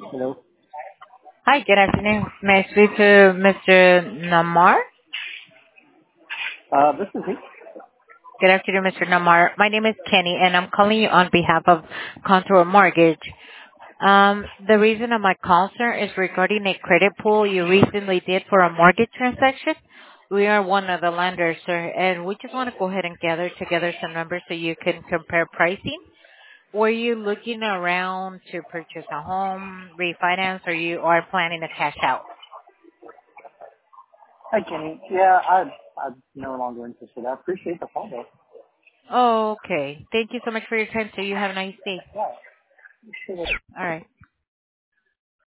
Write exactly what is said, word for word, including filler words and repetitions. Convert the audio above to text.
Hello. Hi, good afternoon. May I speak to Mister Namar? Uh, this is he. Good afternoon, Mister Namar. My name is Kenny, and I'm calling you on behalf of Contour Mortgage. Um, the reason of my call, sir, is regarding a credit pool you recently did for a mortgage transaction. We are one of the lenders, sir, and we just want to go ahead and gather together some numbers so you can compare pricing. Were you looking around to purchase a home, refinance, or you are planning to cash out? Hi, Kenny. Yeah, I, I'm no longer interested. I appreciate the call, though. Oh, okay. Thank you so much for your time, sir. You have a nice day. Yeah. Sure. All right.